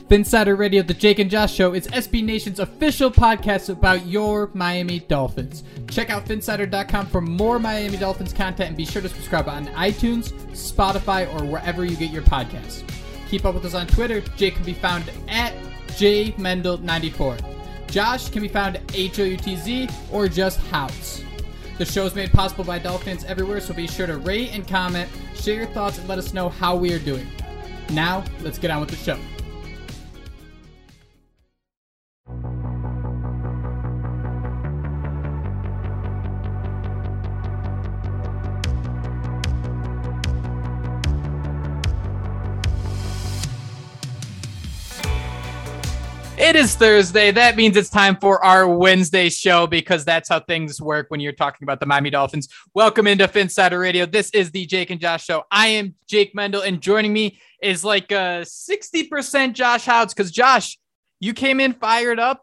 Phinsider Radio, the Jake and Josh Show, is SB Nation's official podcast about your Miami Dolphins. Check out Phinsider.com for more Miami Dolphins content and be sure to subscribe on iTunes, Spotify, or wherever you get your podcasts. Keep up with us on Twitter. Jake can be found at JMendel94. Josh can be found at HOUTZ or just House. The show is made possible by Dolphins everywhere, so be sure to rate and comment, share your thoughts, and let us know how we are doing. Now, let's get on with the show. It is Thursday. That means it's time for our Wednesday show because that's how things work when you're talking about the Miami Dolphins. Welcome into Phinsider Radio. This is the Jake and Josh Show. I am Jake Mendel, and joining me is like 60% Josh Houts because, Josh, you came in fired up,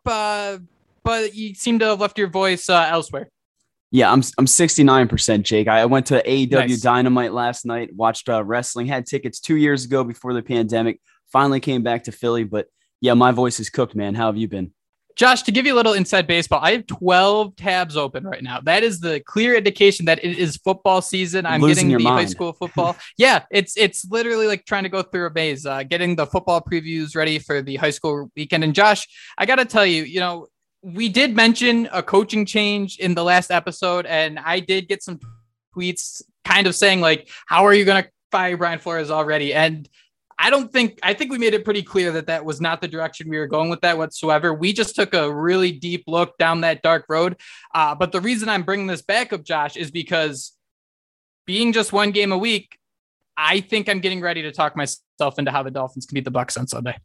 but you seem to have left your voice elsewhere. Yeah, I'm 69%, Jake. I went to AEW Nice. Dynamite last night, watched wrestling, had tickets 2 years ago before the pandemic, finally came back to Philly, but yeah, my voice is cooked, man. How have you been? Josh, to give you a little inside baseball, I have 12 tabs open right now. That is the clear indication that it is football season. I'm Losing getting your the mind. high school football. Yeah, it's literally like trying to go through a maze, getting the football previews ready for the high school weekend. And Josh, I got to tell you, we did mention a coaching change in the last episode, and I did get some tweets kind of saying like, how are you going to fire Brian Flores already? And I think we made it pretty clear that was not the direction we were going with that whatsoever. We just took a really deep look down that dark road. But the reason I'm bringing this back up, Josh, is because being just one game a week, I think I'm getting ready to talk myself into how the Dolphins can beat the Bucs on Sunday.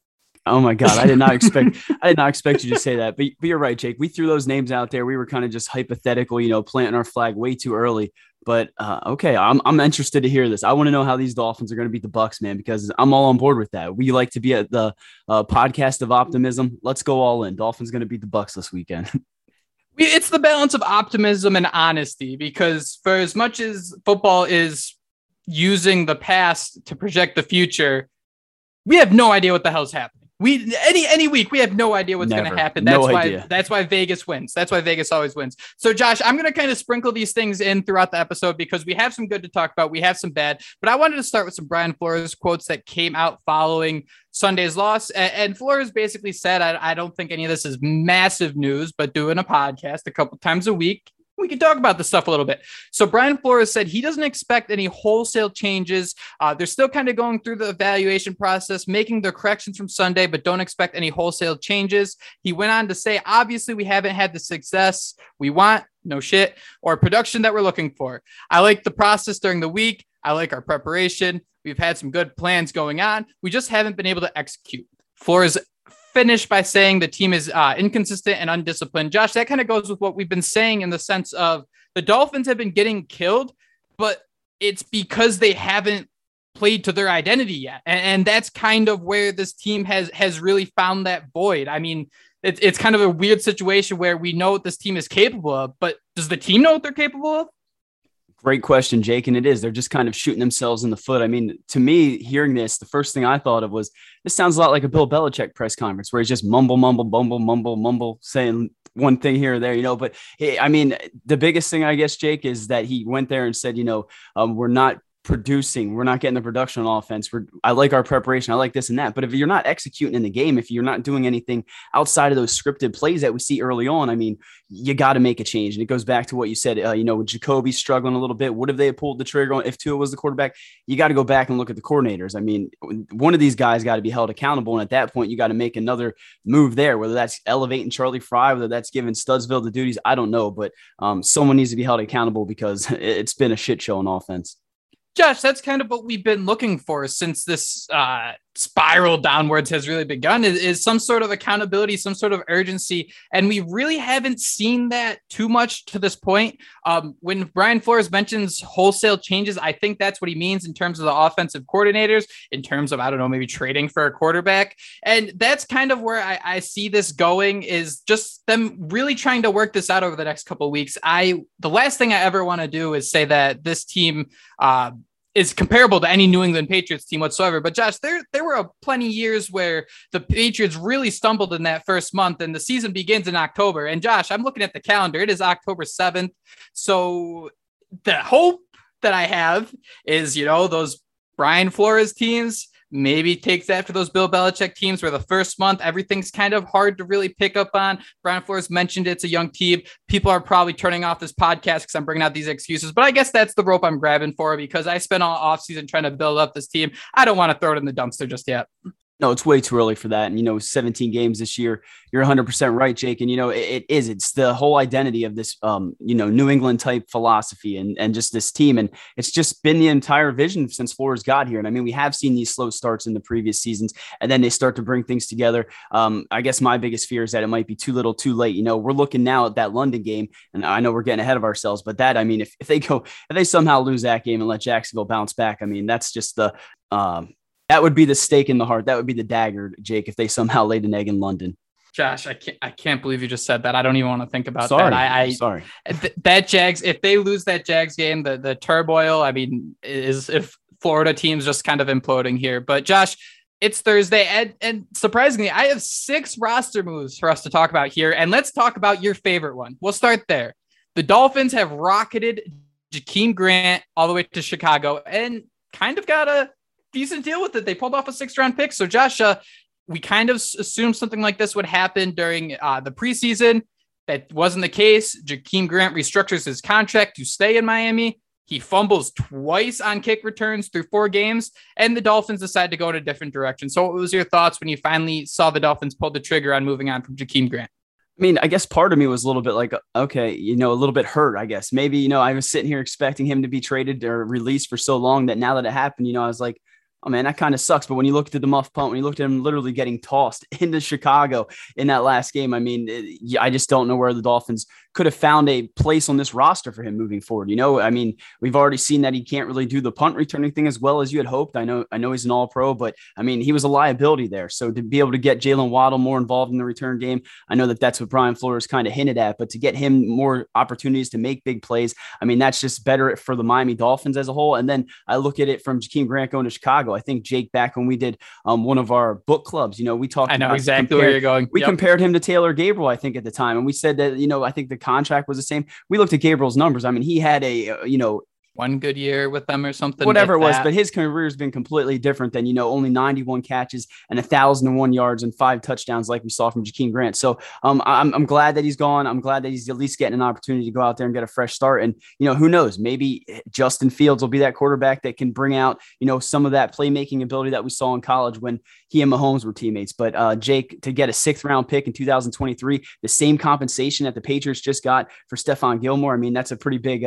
Oh my God, I did not expect you to say that. But you're right, Jake. We threw those names out there. We were kind of just hypothetical, planting our flag way too early. But okay, I'm interested to hear this. I want to know how these Dolphins are going to beat the Bucs, man, because I'm all on board with that. We like to be at the podcast of optimism. Let's go all in. Dolphins going to beat the Bucs this weekend. It's the balance of optimism and honesty, because for as much as football is using the past to project the future, we have no idea what the hell's happening. Any week, we have no idea what's going to happen. That's why Vegas wins. That's why Vegas always wins. So, Josh, I'm going to kind of sprinkle these things in throughout the episode because we have some good to talk about. We have some bad, but I wanted to start with some Brian Flores quotes that came out following Sunday's loss. And Flores basically said, I don't think any of this is massive news, but doing a podcast a couple times a week, we can talk about this stuff a little bit. So Brian Flores said he doesn't expect any wholesale changes. They're still kind of going through the evaluation process, making their corrections from Sunday, but don't expect any wholesale changes. He went on to say, obviously, we haven't had the success we want, no shit, or production that we're looking for. I like the process during the week. I like our preparation. We've had some good plans going on. We just haven't been able to execute. Flores finished by saying the team is inconsistent and undisciplined. Josh, that kind of goes with what we've been saying in the sense of the Dolphins have been getting killed, but it's because they haven't played to their identity yet. And that's kind of where this team has really found that void. I mean, it's kind of a weird situation where we know what this team is capable of, but does the team know what they're capable of? Great question, Jake. And it is. They're just kind of shooting themselves in the foot. I mean, to me, hearing this, the first thing I thought of was this sounds a lot like a Bill Belichick press conference where he's just mumble, saying one thing here or there, But I mean, the biggest thing, I guess, Jake, is that he went there and said, we're not producing. We're not getting the production on offense. I like our preparation. I like this and that. But if you're not executing in the game, if you're not doing anything outside of those scripted plays that we see early on, I mean, you got to make a change. And it goes back to what you said, with Jacoby struggling a little bit. What if they had pulled the trigger on if Tua was the quarterback? You got to go back and look at the coordinators. I mean, one of these guys got to be held accountable. And at that point, you got to make another move there, whether that's elevating Charlie Fry, whether that's giving Studsville the duties. I don't know, but someone needs to be held accountable because it's been a shit show on offense. Josh, that's kind of what we've been looking for since this spiral downwards has really begun is some sort of accountability, some sort of urgency. And we really haven't seen that too much to this point. When Brian Flores mentions wholesale changes, I think that's what he means in terms of the offensive coordinators, in terms of, I don't know, maybe trading for a quarterback. And that's kind of where I see this going is just them really trying to work this out over the next couple of weeks. The last thing I ever want to do is say that this team is comparable to any New England Patriots team whatsoever. But Josh, there were plenty years where the Patriots really stumbled in that first month, and the season begins in October. And Josh, I'm looking at the calendar. It is October 7th. So the hope that I have is, those Brian Flores teams maybe takes after those Bill Belichick teams where the first month, everything's kind of hard to really pick up on. Brian Flores mentioned it's a young team. People are probably turning off this podcast because I'm bringing out these excuses, but I guess that's the rope I'm grabbing for because I spent all offseason trying to build up this team. I don't want to throw it in the dumpster just yet. No, it's way too early for that. And, 17 games this year, you're 100% right, Jake. And, it's the whole identity of this, New England type philosophy and just this team. And it's just been the entire vision since Flores got here. And I mean, we have seen these slow starts in the previous seasons, and then they start to bring things together. I guess my biggest fear is that it might be too little, too late. We're looking now at that London game, and I know we're getting ahead of ourselves, but that, I mean, if they somehow lose that game and let Jacksonville bounce back, I mean, that's just that would be the stake in the heart. That would be the dagger, Jake, if they somehow laid an egg in London. Josh, I can't believe you just said that. I don't even want to think about that. Sorry. That Jags, if they lose that Jags game, the turmoil, I mean, is if Florida teams just kind of imploding here. But Josh, it's Thursday, and surprisingly, I have 6 roster moves for us to talk about here. And let's talk about your favorite one. We'll start there. The Dolphins have rocketed Jakeem Grant all the way to Chicago and kind of got a decent deal with it. They pulled off a 6th-round pick. So Josh, we kind of assumed something like this would happen during the preseason. That wasn't the case. Jakeem Grant restructures his contract to stay in Miami. He fumbles twice on kick returns through 4 games, and the Dolphins decide to go in a different direction. So what was your thoughts when you finally saw the Dolphins pull the trigger on moving on from Jakeem Grant? I mean, I guess part of me was a little bit like, okay, a little bit hurt, I guess. Maybe, I was sitting here expecting him to be traded or released for so long that now that it happened, I was like, oh man, that kind of sucks. But when you looked at the muff punt, when you looked at him literally getting tossed into Chicago in that last game, I mean, I just don't know where the Dolphins could have found a place on this roster for him moving forward. I mean, we've already seen that he can't really do the punt returning thing as well as you had hoped. I know he's an all-pro, but I mean, he was a liability there. So to be able to get Jalen Waddle more involved in the return game, I know that that's what Brian Flores kind of hinted at, but to get him more opportunities to make big plays, I mean, that's just better for the Miami Dolphins as a whole. And then I look at it from Jakeem Grant going to Chicago. I think Jake, back when we did one of our book clubs, we talked. I know exactly where you're going. We compared him to Taylor Gabriel, I think, at the time, and we said that I think the contract was the same. We looked at Gabriel's numbers. I mean, he had a one good year with them or something, whatever it was, but his career has been completely different than, only 91 catches and 1,001 yards and 5 touchdowns like we saw from Jakeem Grant. So I'm glad that he's gone. I'm glad that he's at least getting an opportunity to go out there and get a fresh start. And, who knows, maybe Justin Fields will be that quarterback that can bring out, some of that playmaking ability that we saw in college when he and Mahomes were teammates. But Jake, to get a 6th-round pick in 2023, the same compensation that the Patriots just got for Stephon Gilmore, I mean, that's a pretty big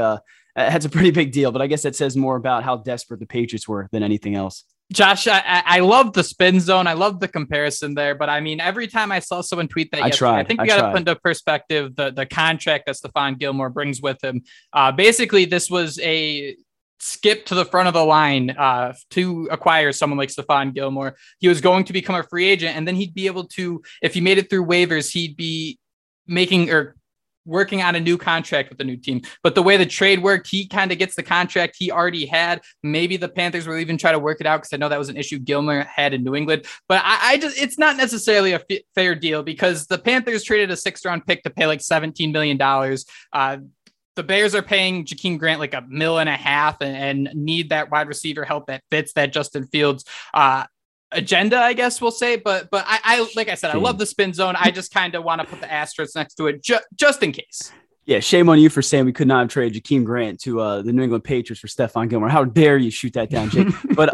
deal, but I guess that says more about how desperate the Patriots were than anything else. Josh, I love the spin zone. I love the comparison there, but I mean, every time I saw someone tweet that, I think we got to put into perspective the contract that Stephon Gilmore brings with him. Basically, this was a skip to the front of the line to acquire someone like Stephon Gilmore. He was going to become a free agent, and then he'd be able to, if he made it through waivers, he'd be working on a new contract with the new team. But the way the trade worked, he kind of gets the contract he already had. Maybe the Panthers will even try to work it out because I know that was an issue Gilmore had in New England. But it's not necessarily a fair deal because the Panthers traded a 6th-round pick to pay like $17 million. The Bears are paying Jakeem Grant like $1.5 million and need that wide receiver help that fits that Justin Fields agenda, I guess we'll say, but I like I said, I love the spin zone. I just kind of want to put the asterisk next to it just in case. Yeah, shame on you for saying we could not have traded Jakeem Grant to the New England Patriots for Stephon Gilmore. How dare you shoot that down, Jake? But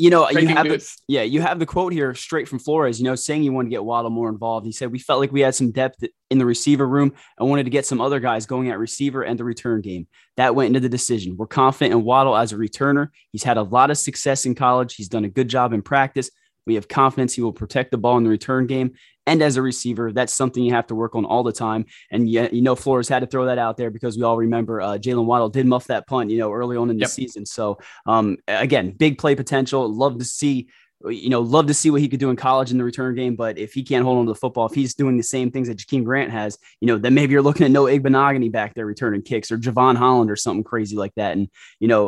you have the quote here straight from Flores, saying he wanted to get Waddle more involved. He said, "We felt like we had some depth in the receiver room and wanted to get some other guys going at receiver and the return game. That went into the decision. We're confident in Waddle as a returner. He's had a lot of success in college. He's done a good job in practice. We have confidence he will protect the ball in the return game. And as a receiver, that's something you have to work on all the time." And Flores had to throw that out there because we all remember Jalen Waddle did muff that punt, early on in the season. So again, big play potential. Love to see love to see what he could do in college in the return game. But if he can't hold on to the football, if he's doing the same things that Jakeem Grant has, then maybe you're looking at Noah Igbenogany back there returning kicks, or Javon Holland or something crazy like that. And,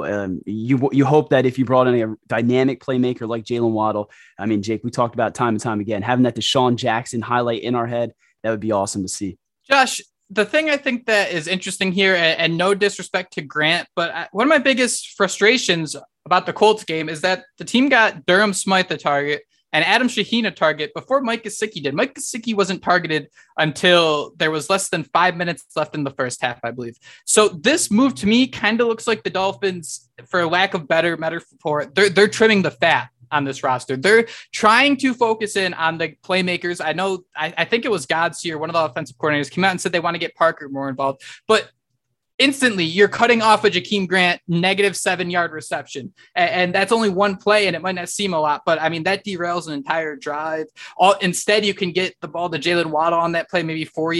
you hope that if you brought in a dynamic playmaker like Jalen Waddle, I mean, Jake, we talked about time and time again, having that Deshaun Jackson highlight in our head, that would be awesome to see. Josh, the thing I think that is interesting here, and no disrespect to Grant, but one of my biggest frustrations about the Colts game is that the team got Durham Smythe a target and Adam Shaheen a target before Mike Gesicki did. Mike Gesicki wasn't targeted until there was less than 5 minutes left in the first half, I believe. So this move to me kind of looks like the Dolphins, for lack of better metaphor, they're trimming the fat on this roster. They're trying to focus in on the playmakers. I think it was Gods here, one of the offensive coordinators, came out and said they want to get Parker more involved, but instantly you're cutting off a Jakeem Grant -7-yard reception. And that's only one play, and it might not seem a lot, but I mean, that derails an entire drive. Instead, you can get the ball to Jalen Waddle on that play, maybe 4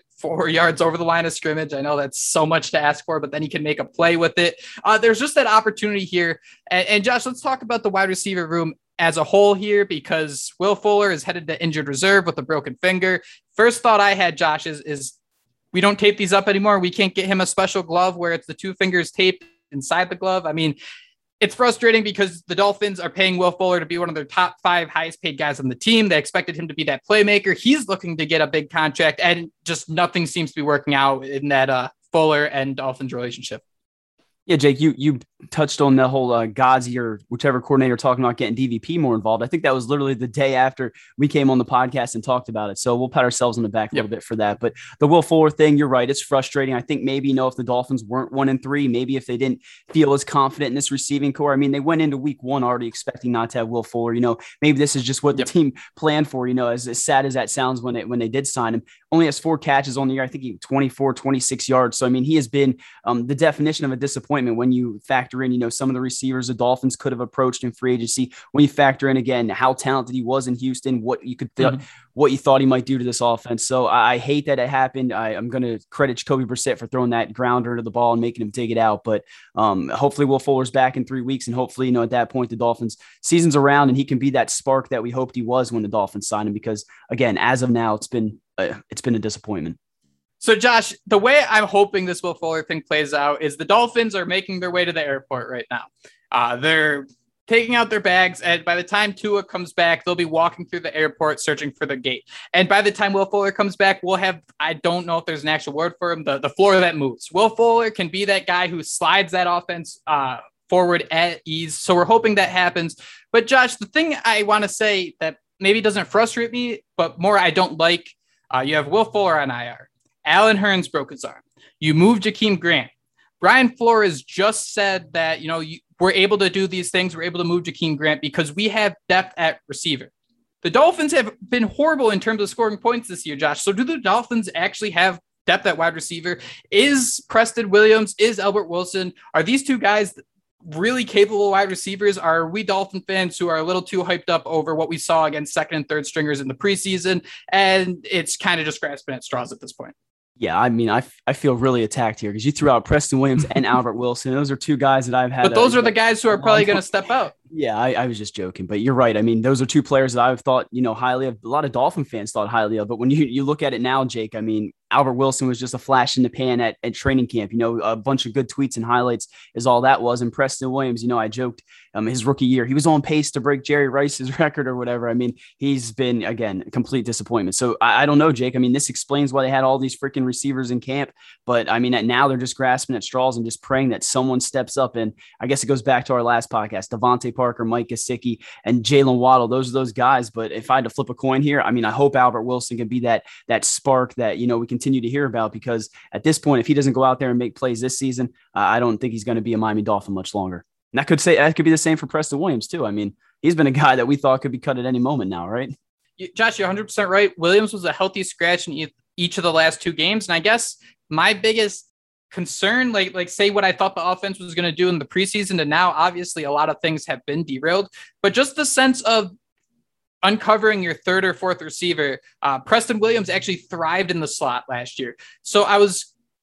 yards over the line of scrimmage. I know that's so much to ask for, but then he can make a play with it. There's just that opportunity here. And Josh, let's talk about the wide receiver room as a whole here, because Will Fuller is headed to injured reserve with a broken finger. First thought I had, Josh, is we don't tape these up anymore. We can't get him a special glove where it's the two fingers taped inside the glove. I mean, it's frustrating because the Dolphins are paying Will Fuller to be one of their top 5 highest paid guys on the team. They expected him to be that playmaker. He's looking to get a big contract, and just nothing seems to be working out in that Fuller and Dolphins relationship. Yeah, Jake, you touched on the whole Gazi or whichever coordinator talking about getting DVP more involved. I think that was literally the day after we came on the podcast and talked about it. So we'll pat ourselves on the back a little bit for that. But the Will Fuller thing, you're right. It's frustrating. I think maybe, if the Dolphins weren't 1-3, maybe if they didn't feel as confident in this receiving core. I mean, they went into week 1 already expecting not to have Will Fuller. Maybe this is just what the team planned for, as sad as that sounds when they did sign him. Only has 4 catches on the year. I think he 24, 26 yards. So, I mean, he has been the definition of a disappointment when you factor in, some of the receivers the Dolphins could have approached in free agency. When you factor in, again, how talented he was in Houston, what you thought he might do to this offense. So I hate that it happened. I'm going to credit Jacoby Brissett for throwing that grounder to the ball and making him dig it out. But hopefully Will Fuller's back in 3 weeks. And hopefully, at that point, the Dolphins season's around and he can be that spark that we hoped he was when the Dolphins signed him. Because, again, as of now, it's been a disappointment. So, Josh, the way I'm hoping this Will Fuller thing plays out is the Dolphins are making their way to the airport right now. They're taking out their bags, and by the time Tua comes back, they'll be walking through the airport searching for the gate. And by the time Will Fuller comes back, we'll have, I don't know if there's an actual word for him, the floor that moves. Will Fuller can be that guy who slides that offense forward at ease. So we're hoping that happens. But Josh, the thing I want to say that maybe doesn't frustrate me, but more I don't like, you have Will Fuller on IR. Allen Hurns broke his arm. You moved Jakeem Grant. Brian Flores just said that, we're able to do these things. We're able to move Jakeem Grant because we have depth at receiver. The Dolphins have been horrible in terms of scoring points this year, Josh. So do the Dolphins actually have depth at wide receiver? Is Preston Williams, is Albert Wilson, are these two guys really capable wide receivers? Are we Dolphin fans who are a little too hyped up over what we saw against second and third stringers in the preseason? And it's kind of just grasping at straws at this point. Yeah, I mean, I feel really attacked here because you threw out Preston Williams and Albert Wilson. Those are two guys that I've had. But those are the guys who are probably going to step out. Yeah, I was just joking, but you're right. I mean, those are two players that I've thought, highly of. A lot of Dolphin fans thought highly of. But when you look at it now, Jake, I mean, Albert Wilson was just a flash in the pan at training camp. A bunch of good tweets and highlights is all that was. And Preston Williams, I joked his rookie year, he was on pace to break Jerry Rice's record or whatever. I mean, he's been, again, a complete disappointment. So I don't know, Jake. I mean, this explains why they had all these freaking receivers in camp. But I mean, now they're just grasping at straws and just praying that someone steps up. And I guess it goes back to our last podcast, Devontae Parker, Mike Gesicki, and Jalen Waddle. Those are those guys. But if I had to flip a coin here, I mean, I hope Albert Wilson can be that spark that, we continue to hear about, because at this point, if he doesn't go out there and make plays this season, I don't think he's going to be a Miami Dolphin much longer. And that could be the same for Preston Williams too. I mean, he's been a guy that we thought could be cut at any moment now, right? Josh, you're 100% right. Williams was a healthy scratch in each of the last 2 games. And I guess my biggest concern, like say what I thought the offense was going to do in the preseason, and now obviously a lot of things have been derailed, but just the sense of uncovering your third or fourth receiver. Preston Williams actually thrived in the slot last year. So I was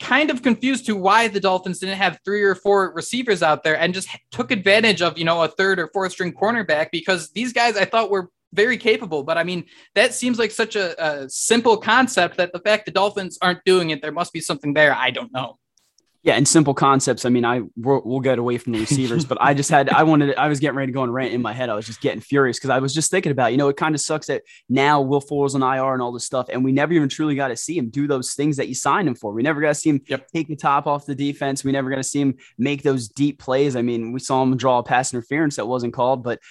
kind of confused to why the Dolphins didn't have 3 or 4 receivers out there and just took advantage of, a third or fourth string cornerback, because these guys I thought were very capable. But I mean, that seems like such a simple concept that the fact the Dolphins aren't doing it, there must be something there. I don't know. Yeah, and simple concepts. I mean, we'll get away from the receivers, but I was getting ready to go on rant in my head. I was just getting furious because I was just thinking about, it kind of sucks that now Will Fuller's on IR and all this stuff, and we never even truly got to see him do those things that you signed him for. We never got to see him take the top off the defense. We never got to see him make those deep plays. I mean, we saw him draw a pass interference that wasn't called, but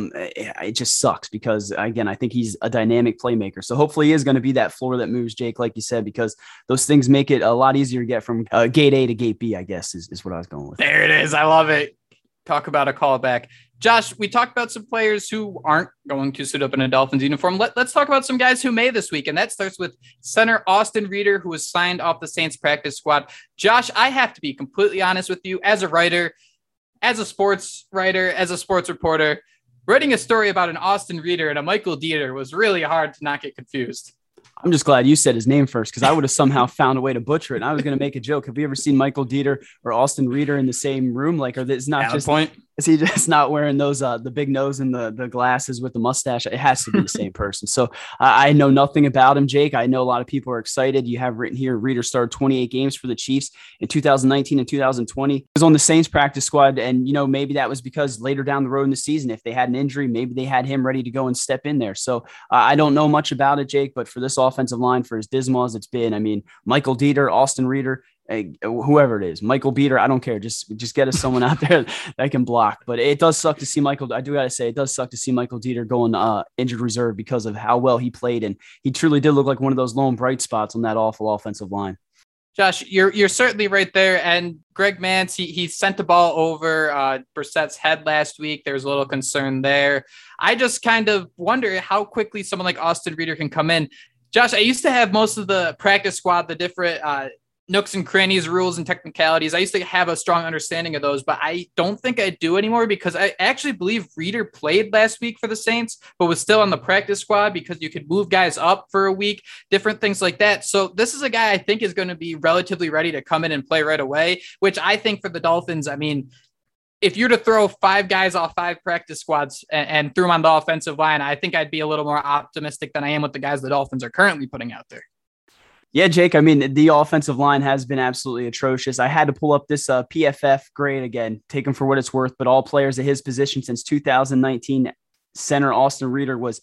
it just sucks because, again, I think he's a dynamic playmaker. So hopefully he is going to be that floor that moves, Jake, like you said, because those things make it a lot easier to get from gate A to gate B, I guess, is what I was going with. There it is. I love it. Talk about a callback. Josh, we talked about some players who aren't going to suit up in a Dolphins uniform. Let's talk about some guys who may this week, and that starts with center Austin Reeder, who was signed off the Saints practice squad. Josh, I have to be completely honest with you. As a writer, as a sports writer, as a sports reporter, writing a story about an Austin Reeder and a Michael Dieter was really hard to not get confused. I'm just glad you said his name first, because I would have somehow found a way to butcher it. And I was going to make a joke. Have you ever seen Michael Dieter or Austin Reeder in the same room? Like, or it's not just point. Is he just not wearing those the big nose and the glasses with the mustache? It has to be the same person. So I know nothing about him, Jake. I know a lot of people are excited. You have written here, Reeder started 28 games for the Chiefs in 2019 and 2020. He was on the Saints practice squad, and maybe that was because later down the road in the season, if they had an injury, maybe they had him ready to go and step in there. So I don't know much about it, Jake, but for this offensive line, for as dismal as it's been, I mean, Michael Dieter, Austin Reeder, whoever it is, Michael Beater, I don't care. Just get us someone out there that can block. But it does suck to see Michael. I do got to say, it does suck to see Michael Dieter going injured reserve because of how well he played. And he truly did look like one of those lone bright spots on that awful offensive line. Josh, you're certainly right there. And Greg Mance, he sent the ball over Brissett's head last week. There's a little concern there. I just kind of wonder how quickly someone like Austin Reeder can come in. Josh, I used to have most of the practice squad, the different nooks and crannies, rules and technicalities. I used to have a strong understanding of those, but I don't think I do anymore, because I actually believe Reeder played last week for the Saints, but was still on the practice squad because you could move guys up for a week, different things like that. So this is a guy I think is going to be relatively ready to come in and play right away, which I think for the Dolphins, I mean, if you're to throw 5 guys off 5 practice squads and threw them on the offensive line, I think I'd be a little more optimistic than I am with the guys the Dolphins are currently putting out there. Yeah, Jake, I mean, the offensive line has been absolutely atrocious. I had to pull up this PFF grade again, take him for what it's worth, but all players at his position since 2019, center Austin Reeder was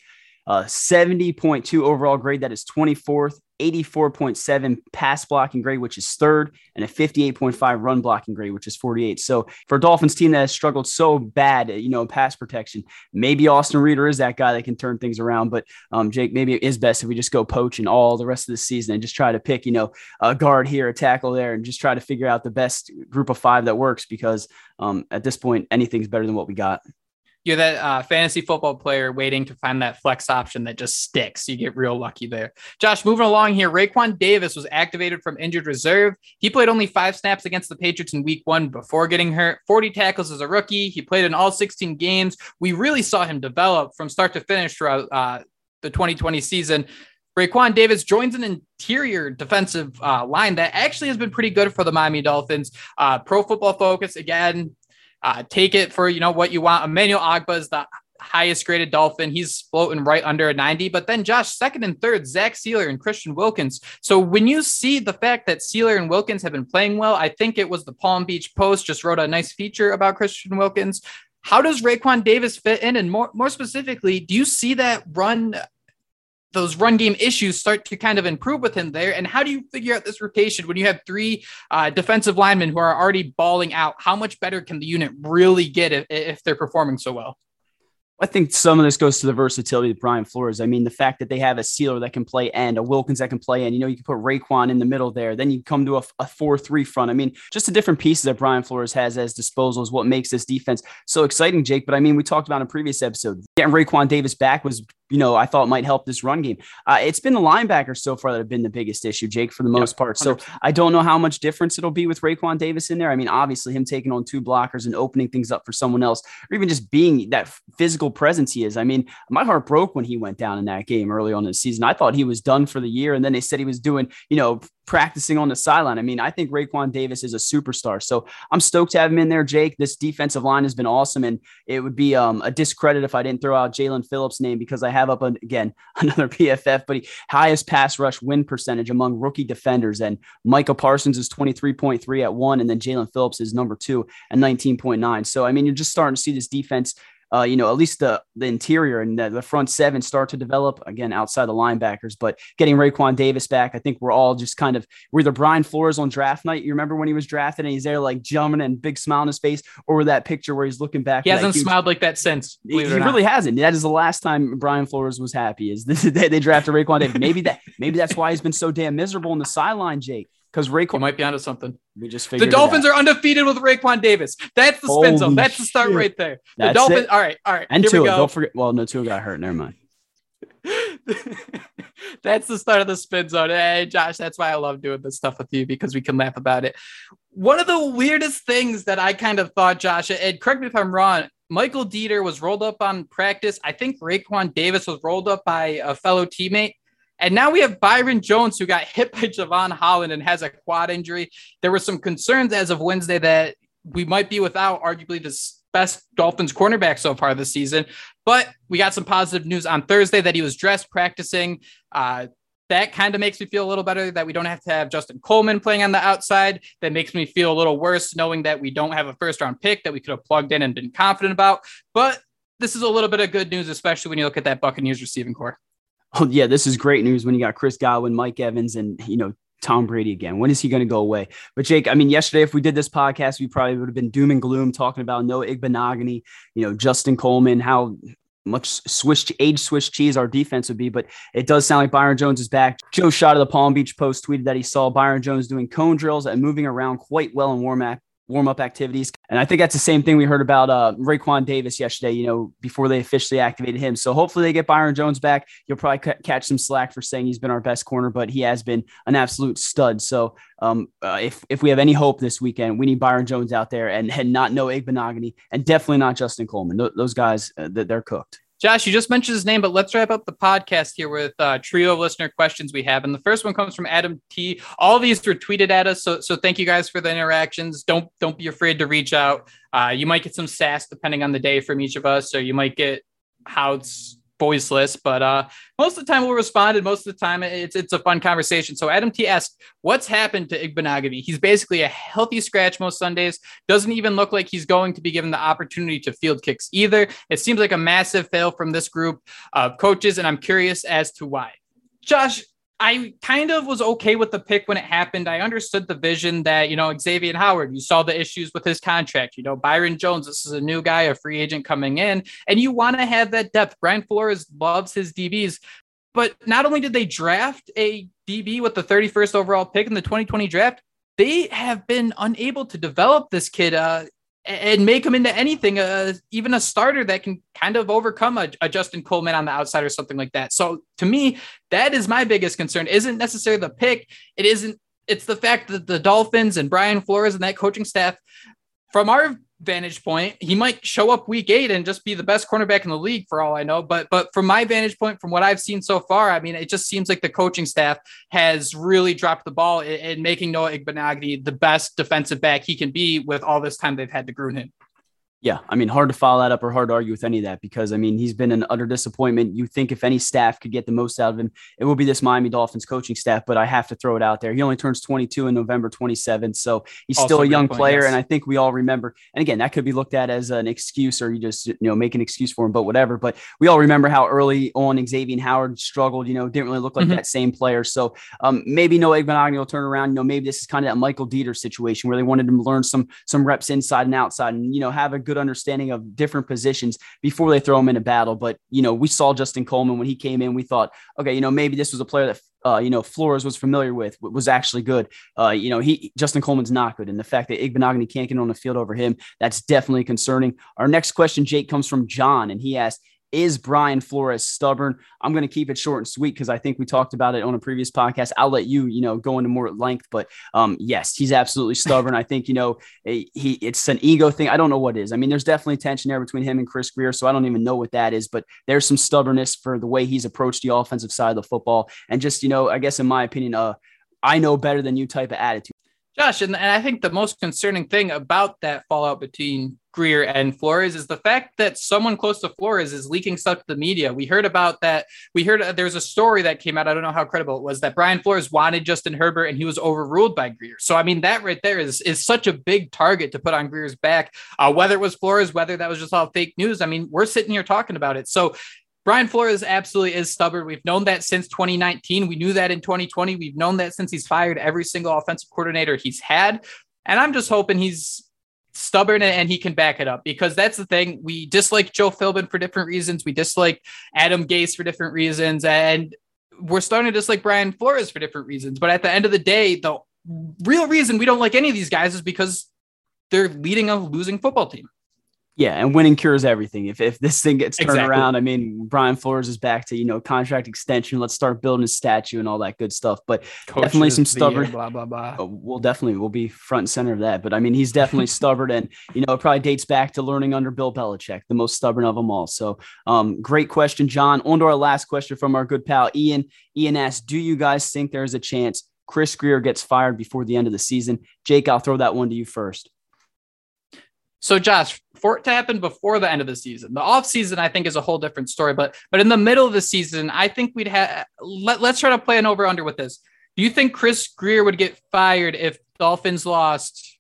70.2 overall grade. That is 24th, 84.7 pass blocking grade, which is 3rd, and a 58.5 run blocking grade, which is 48. So for a Dolphins team that has struggled so bad, in pass protection, maybe Austin Reeder is that guy that can turn things around. But Jake, maybe it is best if we just go poaching all the rest of the season and just try to pick, a guard here, a tackle there, and just try to figure out the best group of 5 that works, because at this point, anything's better than what we got. You're that fantasy football player waiting to find that flex option that just sticks. You get real lucky there. Josh, moving along here, Raekwon Davis was activated from injured reserve. He played only 5 snaps against the Patriots in week 1 before getting hurt. 40 tackles as a rookie. He played in all 16 games. We really saw him develop from start to finish throughout the 2020 season. Raekwon Davis joins an interior defensive line that actually has been pretty good for the Miami Dolphins. Pro Football Focus, again, take it for, what you want. Emmanuel Ogbah is the highest graded Dolphin. He's floating right under a 90. But then Josh, 2nd and 3rd, Zach Sealer and Christian Wilkins. So when you see the fact that Sealer and Wilkins have been playing well, I think it was the Palm Beach Post just wrote a nice feature about Christian Wilkins. How does Raekwon Davis fit in? And more specifically, do you see those run game issues start to kind of improve with him there? And how do you figure out this rotation when you have 3 defensive linemen who are already balling out? How much better can the unit really get if they're performing so well? I think some of this goes to the versatility of Brian Flores. I mean, the fact that they have a Sealer that can play end, a Wilkins that can play end, you can put Raekwon in the middle there. Then you come to a 4-3 front. I mean, just the different pieces that Brian Flores has as disposal is what makes this defense so exciting, Jake. But I mean, we talked about in a previous episode, getting Raekwon Davis back was, I thought might help this run game. It's been the linebackers so far that have been the biggest issue, Jake, for the most part. So 100%. I don't know how much difference it'll be with Raekwon Davis in there. I mean, obviously him taking on 2 blockers and opening things up for someone else, or even just being that physical presence he is. I mean, my heart broke when he went down in that game early on in the season. I thought he was done for the year. And then they said he was doing, practicing on the sideline. I mean, I think Raekwon Davis is a superstar. So I'm stoked to have him in there, Jake. This defensive line has been awesome. And it would be a discredit if I didn't throw out Jalen Phillips' name, because I have up, again, another PFF, but highest pass rush win percentage among rookie defenders. And Micah Parsons is 23.3 at 1. And then Jalen Phillips is number 2 at 19.9. So, I mean, you're just starting to see this defense, at least the interior and the front seven start to develop, again, outside the linebackers. But getting Raekwon Davis back, I think we're all just we're either Brian Flores on draft night. You remember when he was drafted and he's there like jumping and big smile on his face, or that picture where he's looking back. He hasn't smiled like that since. He really hasn't. That is the last time Brian Flores was happy, is they drafted Raekwon Davis. Maybe that's why he's been so damn miserable on the sideline, Jake. Because Raekwon might be onto something. We just figured the Dolphins are undefeated with Raekwon Davis. That's the spin zone. That's the start right there. The Dolphins. All right. And Tua. Don't forget. Well, no, Tua got hurt. Never mind. That's the start of the spin zone. Hey, Josh, that's why I love doing this stuff with you, because we can laugh about it. One of the weirdest things that I kind of thought, Josh, and correct me if I'm wrong, Michael Dieter was rolled up on practice. I think Raekwon Davis was rolled up by a fellow teammate. And now we have Byron Jones, who got hit by Javon Holland and has a quad injury. There were some concerns as of Wednesday that we might be without arguably the best Dolphins cornerback so far this season. But we got some positive news on Thursday that he was dressed practicing. That kind of makes me feel a little better that we don't have to have Justin Coleman playing on the outside. That makes me feel a little worse knowing that we don't have a first-round pick that we could have plugged in and been confident about. But this is a little bit of good news, especially when you look at that Buccaneers receiving core. Oh, yeah, this is great news when you got Chris Godwin, Mike Evans, and, Tom Brady again. When is he going to go away? But Jake, I mean, yesterday, if we did this podcast, we probably would have been doom and gloom talking about Noah Igbinoghene, Justin Coleman, how much age Swiss cheese our defense would be. But it does sound like Byron Jones is back. Joe Schott of the Palm Beach Post tweeted that he saw Byron Jones doing cone drills and moving around quite well in warm-up activities. And I think that's the same thing we heard about Raekwon Davis yesterday, before they officially activated him. So hopefully they get Byron Jones back. You'll probably catch some slack for saying he's been our best corner, but he has been an absolute stud. So if we have any hope this weekend, we need Byron Jones out there and not Noah Igbinoghene, and definitely not Justin Coleman. Those guys, they're cooked. Josh, you just mentioned his name, but let's wrap up the podcast here with a trio of listener questions we have. And the first one comes from Adam T. All of these were tweeted at us, so thank you guys for the interactions. Don't be afraid to reach out. You might get some sass depending on the day from each of us, or you might get Hout's voiceless, but most of the time we'll respond, and most of the time it's a fun conversation. So Adam T asked, what's happened to Igbinoghene? He's basically a healthy scratch most Sundays. Doesn't even look like he's going to be given the opportunity to field kicks either. It seems like a massive fail from this group of coaches, and I'm curious as to why. Josh, I kind of was okay with the pick when it happened. I understood the vision that, Xavier Howard, you saw the issues with his contract, Byron Jones, this is a new guy, a free agent coming in, and you want to have that depth. Brian Flores loves his DBs, but not only did they draft a DB with the 31st overall pick in the 2020 draft, they have been unable to develop this kid and make him into anything, even a starter that can kind of overcome a Justin Coleman on the outside or something like that. So to me, that is my biggest concern. Isn't necessarily the pick. It's the fact that the Dolphins and Brian Flores and that coaching staff, from our vantage point, he might show up week 8 and just be the best cornerback in the league for all I know. But from my vantage point, from what I've seen so far, I mean, it just seems like the coaching staff has really dropped the ball in making Noah Igbinoghene the best defensive back he can be with all this time they've had to groom him. Yeah, I mean, hard to follow that up or hard to argue with any of that, because, I mean, he's been an utter disappointment. You think if any staff could get the most out of him, it will be this Miami Dolphins coaching staff, but I have to throw it out there. He only turns 22 in November 27th, so he's also still a young player, yes. And I think we all remember, and again, that could be looked at as an excuse, or you just, make an excuse for him, but whatever. But we all remember how early on Xavier Howard struggled, didn't really look like that same player. So maybe Noah Igbinoghene will turn around. Maybe this is kind of that Michael Dieter situation where they wanted him to learn some reps inside and outside and, have a good understanding of different positions before they throw him in a battle. But, we saw Justin Coleman when he came in, we thought, okay, maybe this was a player that, Flores was familiar with, was actually good. Justin Coleman's not good. And the fact that Igbinoghene can't get on the field over him, that's definitely concerning. Our next question, Jake, comes from John, and he asked, is Brian Flores stubborn? I'm going to keep it short and sweet because I think we talked about it on a previous podcast. I'll let you, go into more length, but yes, he's absolutely stubborn. I think, it's an ego thing. I don't know what it is. I mean, there's definitely tension there between him and Chris Grier, so I don't even know what that is, but there's some stubbornness for the way he's approached the offensive side of the football. And just, I guess in my opinion, I know better than you type of attitude. Josh, and I think the most concerning thing about that fallout between Grier and Flores is the fact that someone close to Flores is leaking stuff to the media. We heard about that. We heard there's a story that came out. I don't know how credible it was, that Brian Flores wanted Justin Herbert and he was overruled by Grier. So, I mean, that right there is such a big target to put on Grier's back, whether it was Flores, whether that was just all fake news. I mean, we're sitting here talking about it. So Brian Flores absolutely is stubborn. We've known that since 2019. We knew that in 2020. We've known that since he's fired every single offensive coordinator he's had. And I'm just hoping he's stubborn and he can back it up, because that's the thing. We dislike Joe Philbin for different reasons. We dislike Adam Gase for different reasons. And we're starting to dislike Brian Flores for different reasons. But at the end of the day, the real reason we don't like any of these guys is because they're leading a losing football team. Yeah, and winning cures everything. If this thing gets turned Exactly. around, I mean, Brian Flores is back to, contract extension. Let's start building a statue and all that good stuff. But definitely some stubborn. Blah, blah, blah. We'll be front and center of that. But I mean, he's definitely stubborn, and it probably dates back to learning under Bill Belichick, the most stubborn of them all. So, great question, John. On to our last question from our good pal Ian. Ian asks, "Do you guys think there's a chance Chris Grier gets fired before the end of the season?" Jake, I'll throw that one to you first. So, Josh, for it to happen before the end of the season, the offseason, I think, is a whole different story. But in the middle of the season, I think we'd have let's try to play an over-under with this. Do you think Chris Grier would get fired if Dolphins lost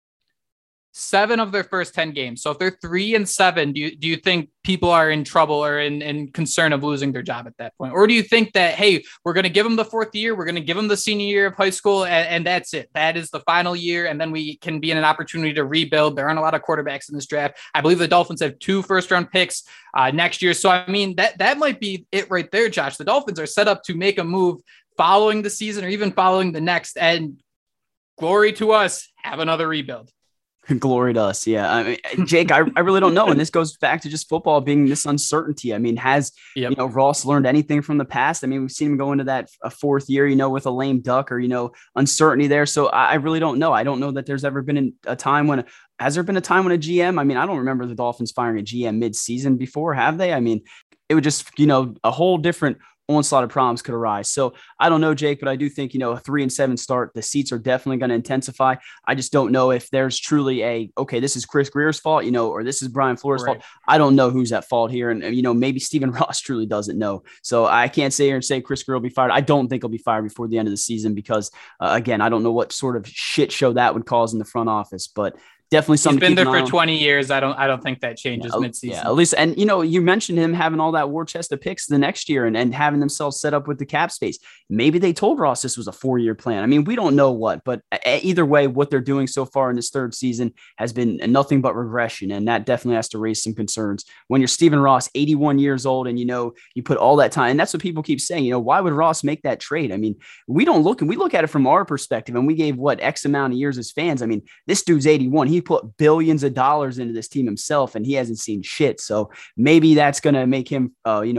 7 of their first 10 games? So if they're 3-7, do you think people are in trouble or in concern of losing their job at that point? Or do you think that, hey, we're going to give them the 4th year, we're going to give them the senior year of high school, and that's it. That is the final year, and then we can be in an opportunity to rebuild. There aren't a lot of quarterbacks in this draft. I believe the Dolphins have 2 first-round picks next year. So, I mean, that might be it right there, Josh. The Dolphins are set up to make a move following the season or even following the next, and glory to us, have another rebuild. Glory to us. Yeah. I mean, Jake, I really don't know. And this goes back to just football being this uncertainty. I mean, has, Ross learned anything from the past? I mean, we've seen him go into that 4th year, with a lame duck or, uncertainty there. So I really don't know. I don't know that there's ever been a time when, has there been a time when a GM, I mean, I don't remember the Dolphins firing a GM mid-season before, have they? I mean, it would just, a whole different onslaught of problems could arise. So I don't know, Jake, but I do think, a 3-7 start, the seats are definitely going to intensify. I just don't know if there's truly okay, this is Chris Grier's fault, or this is Brian Flores' fault. I don't know who's at fault here. And, maybe Stephen Ross truly doesn't know. So I can't sit here and say Chris Grier will be fired. I don't think he'll be fired before the end of the season because, again, I don't know what sort of shit show that would cause in the front office, but definitely something. He's been there for 20 years. I don't think that changes midseason. Yeah, at least, and you mentioned him having all that war chest of picks the next year and having themselves set up with the cap space. Maybe they told Ross this was a 4-year plan. I mean, we don't know what, but either way, what they're doing so far in this 3rd season has been nothing but regression, and that definitely has to raise some concerns. When you're Stephen Ross, 81 years old, and you put all that time, and that's what people keep saying. Why would Ross make that trade? I mean, we look at it from our perspective, and we gave X amount of years as fans. I mean, this dude's 81. He put billions of dollars into this team himself, and he hasn't seen shit. So maybe that's going to make him,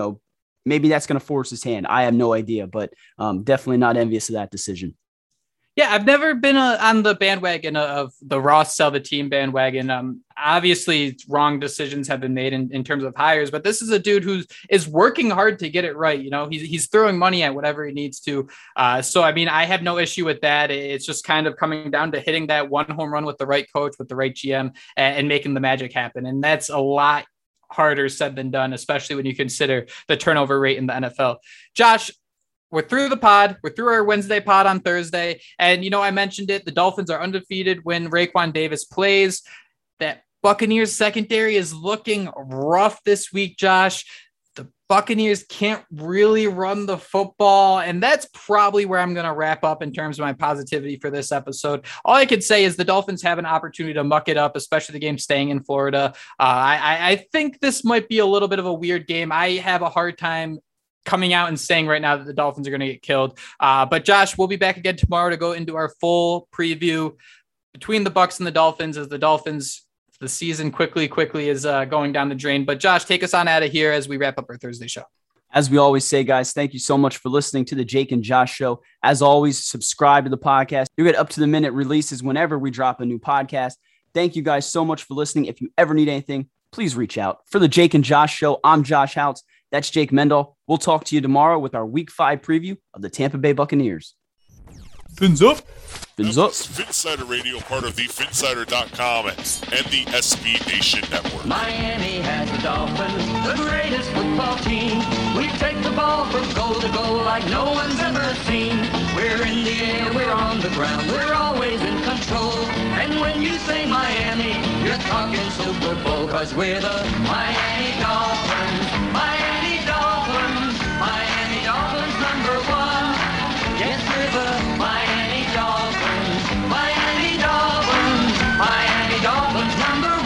maybe that's going to force his hand. I have no idea, but definitely not envious of that decision. Yeah, I've never been on the bandwagon of the Ross sell the team bandwagon. Obviously, wrong decisions have been made in terms of hires, but this is a dude who is working hard to get it right. He's throwing money at whatever he needs to. So, I mean, I have no issue with that. It's just kind of coming down to hitting that one home run with the right coach, with the right GM, and making the magic happen. And that's a lot harder said than done, especially when you consider the turnover rate in the NFL. Josh, we're through the pod. We're through our Wednesday pod on Thursday. And, I mentioned it. The Dolphins are undefeated when Raekwon Davis plays. That Buccaneers secondary is looking rough this week, Josh. The Buccaneers can't really run the football. And that's probably where I'm going to wrap up in terms of my positivity for this episode. All I could say is the Dolphins have an opportunity to muck it up, especially the game staying in Florida. I think this might be a little bit of a weird game. I have a hard time coming out and saying right now that the Dolphins are going to get killed. But Josh, we'll be back again tomorrow to go into our full preview between the Bucs and the Dolphins, as the season quickly is going down the drain. But Josh, take us on out of here as we wrap up our Thursday show. As we always say, guys, thank you so much for listening to the Jake and Josh Show. As always, subscribe to the podcast. You get up to the minute releases whenever we drop a new podcast. Thank you guys so much for listening. If you ever need anything, please reach out. For the Jake and Josh Show, I'm Josh Houts. That's Jake Mendel. We'll talk to you tomorrow with our Week 5 preview of the Tampa Bay Buccaneers. Fins up. Fins up. Phinsider Radio, part of the Phinsider.com and the SB Nation Network. Miami has the Dolphins, the greatest football team. We take the ball from goal to goal like no one's ever seen. We're in the air, we're on the ground, we're always in control. And when you say Miami, you're talking Super Bowl, 'cause we're the Miami Dolphins. Miami Dolphins, Miami Dolphins #1. Yes, we're the Miami Dolphins, Miami Dolphins, Miami Dolphins #1.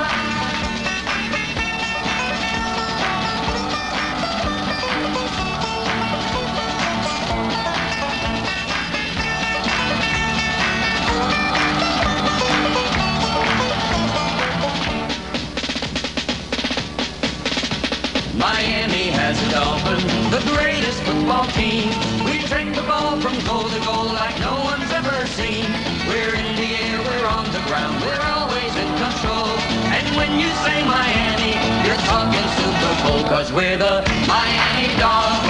Miami has the Dolphins, the greatest football team. We take the ball from goal to goal like no one's ever seen. We're in the air, we're on the ground, we're always in control. And when you say Miami, you're talking Super Bowl, 'cause we're the Miami Dolphins.